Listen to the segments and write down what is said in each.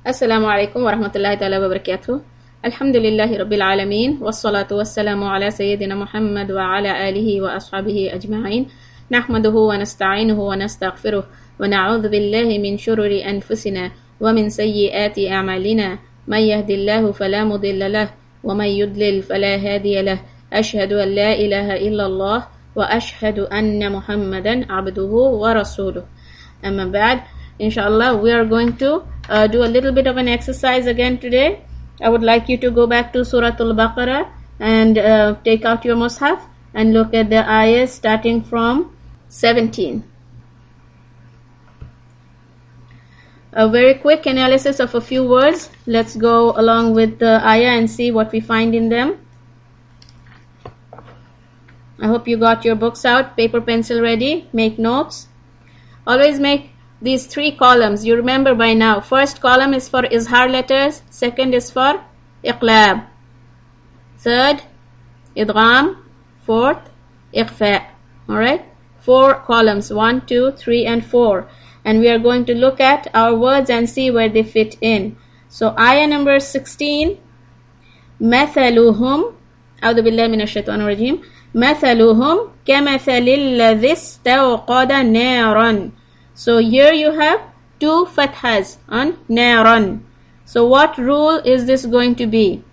Assalamu alaikum wa rahmatullahi ta'ala wa barakatuh. Alhamdulillahi rabbil alameen. Wassalatu wassalamu ala sayyidina Muhammad wa ala alihi wa ashabihi ajma'in. Nahmaduhu wa nasta'inuhu wa nastaghfiruh. Wa na'udhu billahi min shururi anfusina wa min sayyiati a'malina. Man yahdillahu fala mudilla lah wa man yudlil fala hadiya lah. Ashhadu an la ilaha illallah wa ashhadu anna Muhammadan abduhu wa rasuluh. Amma ba'd. Inshallah, we are going to do a little bit of an exercise again today. I would like you to go back to Surah Al-Baqarah and take out your mushaf and look at the ayahs starting from 17. A very quick analysis of a few words. Let's go along with the ayah and see what we find in them. I hope you got your books out, paper, pencil ready. Make notes. Always make these three columns. You remember by now. First column is for izhar letters. Second is for iqlab. Third, idgham. Fourth, ikhfa. Alright? 4 columns. 1, 2, 3 and 4. And we are going to look at our words and see where they fit in. So ayah number 16. Mathaluhum. A'udhu billahi minash shaitanir rajim. Mathaluhum kamathalil ladhi istawqada naran. So here you have 2 fathas on naran. So what rule is this going to be?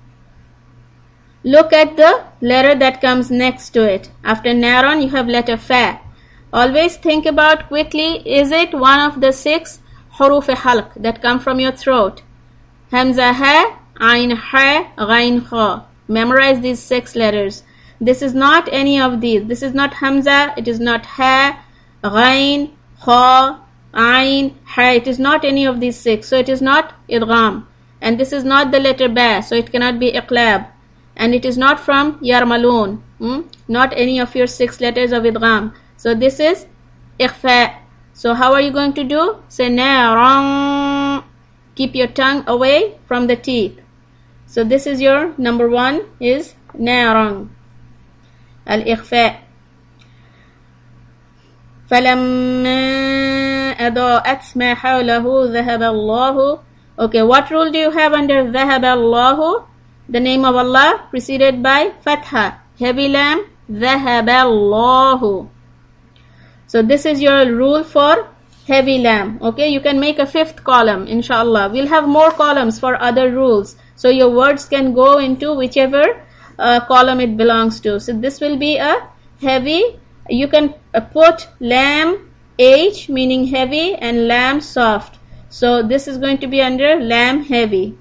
Look at the letter that comes next to it. After naran you have letter fa. Always think about quickly, is it one of the 6 huruf halq that come from your throat? Hamza ha, ain ha, ghain kha. Memorize these 6 letters. This is not any of these. This is not hamza, it is not ha, ghain, kha, ain, ha. It is not any of these 6. So it is not idgham. And this is not the letter ba. So it cannot be iqlab. And it is not from yarmalun. Not any of your 6 letters of idgham. So this is ikhfa. So how are you going to do? Say narang. Keep your tongue away from the teeth. So this is your number 1 is narang. Al-ikhfa. فَلَمَّا أَضَاءَتْ مَا حَوْلَهُ ذَهَبَ اللَّهُ. Okay, what rule do you have under ذَهَبَ اللَّهُ? The name of Allah preceded by fatha. Heavy lam, ذَهَبَ اللَّهُ. So this is your rule for heavy lam. Okay, you can make a 5th column, inshallah. We'll have more columns for other rules. So your words can go into whichever column it belongs to. So this will be a heavy. You can put lam h meaning heavy and lam soft. So this is going to be under lam heavy.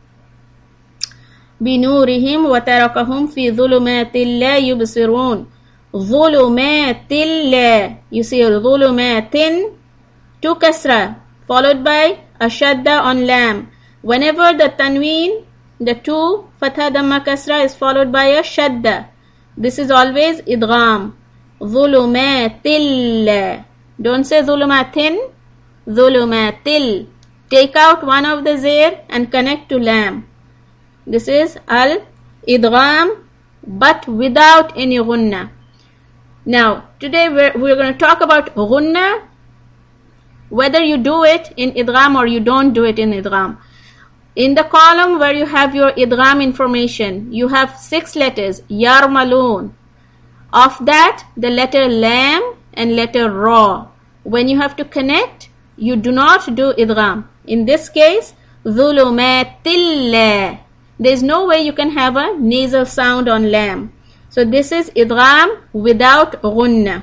بِنُورِهِمْ وَتَرَكَهُمْ فِي ظُلُمَاتٍ لَا يُبْصِرُونَ. ظُلُمَاتٍ لَا. You see ظُلُمَاتٍ 2 kasra followed by a shadda on lam. Whenever the tanween, the 2 fatha dhamma kasra is followed by a shadda, this is always idgham. Dhulumatil. Don't say dhulumatin. Dhulumatil. Take out one of the zair and connect to lam. This is al-idgham but without any ghunna. Now today we're going to talk about ghunna, whether you do it in idgham or you don't do it in idgham. In the column where you have your idgham information, you have 6 letters, yarmalun. Of that, the letter lam and letter ra. When you have to connect, you do not do idgham. In this case, dhulumatil. There is no way you can have a nasal sound on lam. So this is idgham without ghunna.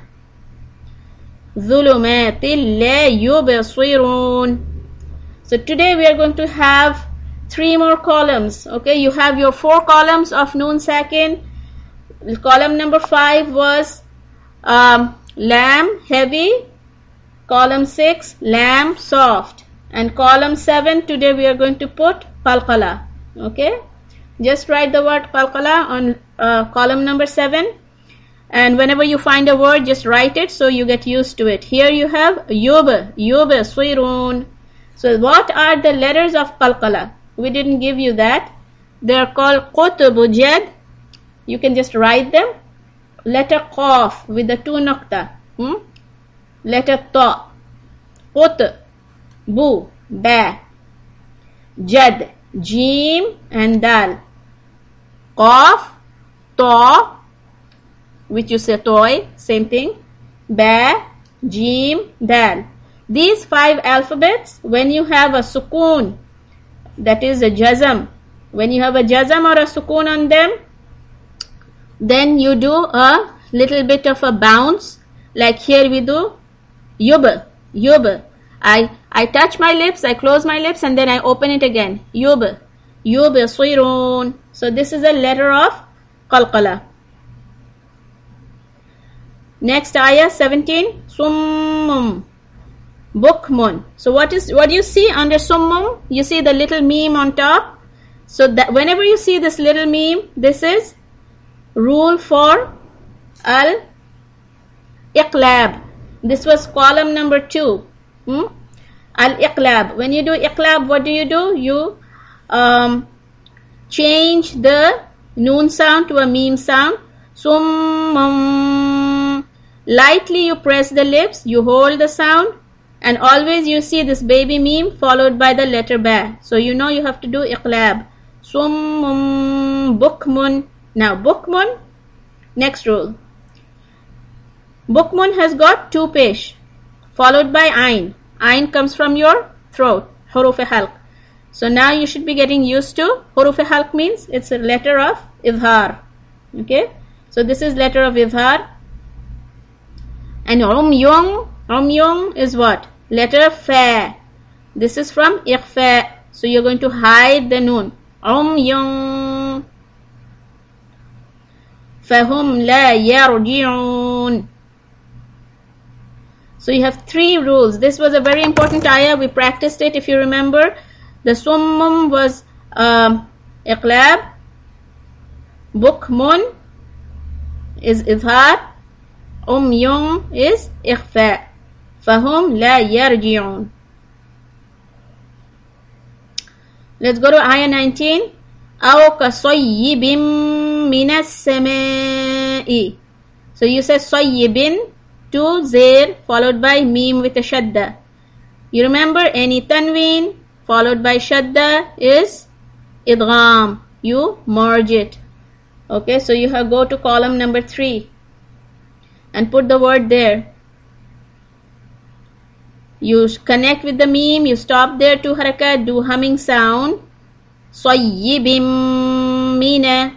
Dhulumatil la yubsirun. So today we are going to have 3 more columns. Okay, you have your 4 columns of noon sakin. Column number 5 was lam heavy. Column 6 lam soft. And column 7 today we are going to put qalqala. Okay, just write the word qalqala on column number 7. And whenever you find a word, just write it so you get used to it. Here you have yubsirun. So what are the letters of qalqala? We didn't give you that. They are called qutb jad. You can just write them. Letter qaf with the 2 naqta. Letter ta. Qut. Bu. Ba. Jad, Jim and Dal. Qaf, Ta, which you say toy, same thing. Ba, Jim, Dal. These 5 alphabets, when you have a sukoon, that is a jazam, when you have a jazam or a sukoon on them, then you do a little bit of a bounce, like here we do yub, yub. I touch my lips, I close my lips, and then I open it again. Yub, yubsirun. So this is a letter of qalqala. Next ayah 17, summum, bukmun. So what do you see under summum? You see the little meme on top. So that whenever you see this little meme, this is rule for al-iqlab. This was column number 2. Al-iqlab. When you do iqlab, what do? You change the noon sound to a meme sound. Summum. Lightly you press the lips, you hold the sound, and always you see this baby meme followed by the letter ba. So you know you have to do iqlab. Summum bukmun. Now bukmun, next rule. Bukmun has got 2 pesh, followed by ayn. Ayn comes from your throat, huruf halq. So now you should be getting used to huruf halq means it's a letter of izhar. Okay, so this is letter of izhar. And umyung is what? Letter fa. This is from ikhfa. So you're going to hide the noon. Umyung. Fahum la yarji'un. So you have 3 rules. This was a very important ayah. We practiced it if you remember. The summum was iqlab. Bukmun is izhar. Umyung is ikhfa. Fahum la yarji'un. Let's go to ayah 19. Aw kasayyibin minas samai. So you say sayyibin, 2 zir followed by meme with a shadda. You remember any tanween followed by shadda is idgham. You merge it. Okay, so you have go to column number 3 and put the word there. You connect with the meme, you stop there 2 harakat, do humming sound. Sayyibim mina.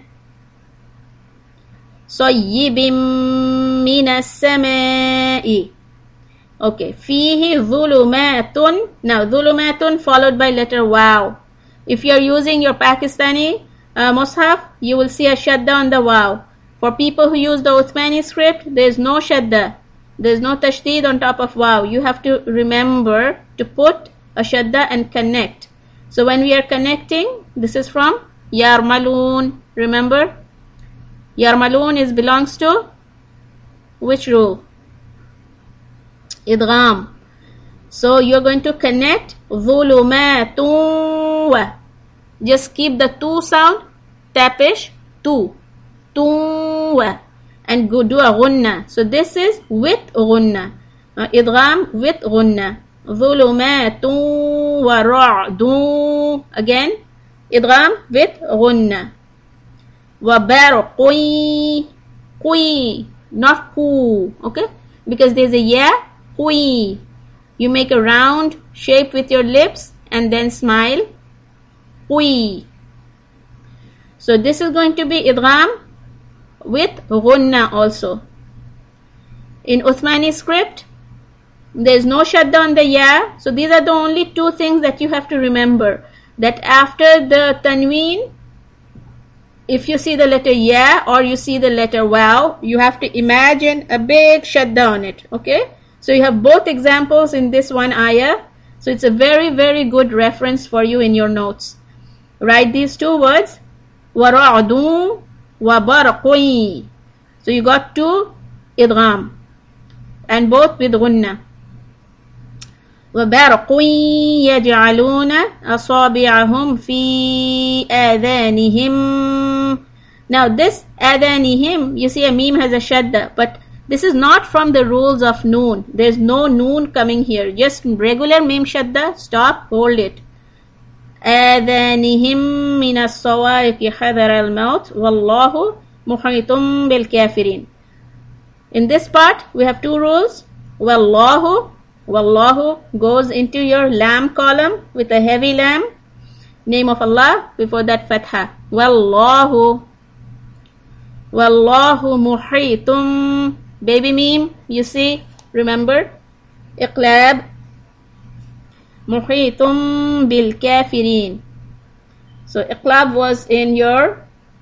Sayyibim minas samai. Okay, fihi dhulumatun. Now dhulumatun followed by letter waw. If you are using your Pakistani mushaf, you will see a shadda on the waw. For people who use the Uthmani script, there is no shadda. There is no tashdid on top of waw. You have to remember to put a shadda and connect. So when we are connecting, this is from yarmalun. Remember? Yarmalun belongs to which rule? Idgham. So you are going to connect dhulumatun. Just keep the tu sound, tapish, tu. And go do a gunna. So this is with gunna. Idgham with gunna. Dhulumatun wa ra'dun. Again, idgham with gunna. Wa barqi. Qi. Not ku. Okay? Because there's a ya. Qi. You make a round shape with your lips and then smile. Qi. So this is going to be idgham with gunna also. In Uthmani script, there is no shadda on the ya. So these are the only 2 things that you have to remember. That after the tanween, if you see the letter ya or you see the letter waw, you have to imagine a big shadda on it. Okay? So you have both examples in this one ayah. So it's a very, very good reference for you in your notes. Write these 2 words. وَرَعْدُ وَبَرْقُي. So you got 2 idgham. And both with gunna. وَبَرْقُي يَجْعَلُونَ أَصَابِعَهُمْ فِي آذَانِهِمْ. Now this آذَانِهِمْ, you see a meme has a shadda. But this is not from the rules of noon. There is no noon coming here. Just regular meme shadda. Stop, hold it. آذانهم من الصواعق حذر الموت والله محيط بالكافرين. In this part, we have two rules. Wallahu, Wallahu goes into your lam column with a heavy lam. Name of Allah, before that fatha. Wallahu, Wallahu muhitum. Baby meme, you see, remember? Iqlab. Muhitum bil kafirin. So iqlab was in your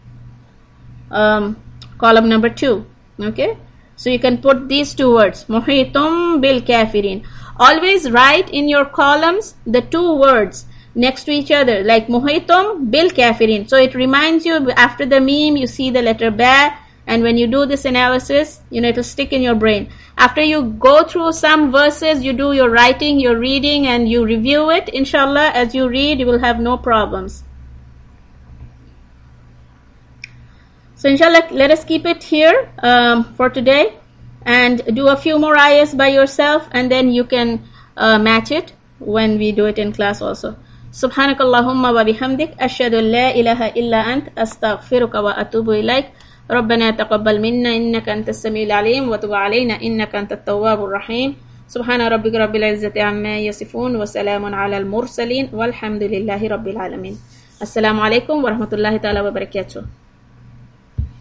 column number 2. Okay? So you can put these two words, muhitum bil kafirin. Always write in your columns the two words next to each other, like muhitum bil kafirin. So it reminds you, after the meme, you see the letter ba, and when you do this analysis, it will stick in your brain. After you go through some verses, you do your writing, your reading, and you review it, inshallah, as you read, you will have no problems. So inshallah, let us keep it here for today and do a few more ayahs by yourself, and then you can match it when we do it in class also. Subhanakallahumma wa bihamdik ashhadu an la ilaha illa ant astaghfiruka wa atubu ilaik. ربنا تقبل منا إنك أنت السميع العليم وتب علينا إنك أنت التواب الرحيم. سبحان ربك رب العزة عما يصفون وسلام على المرسلين والحمد لله رب العالمين. السلام عليكم ورحمة الله تعالى وبركاته.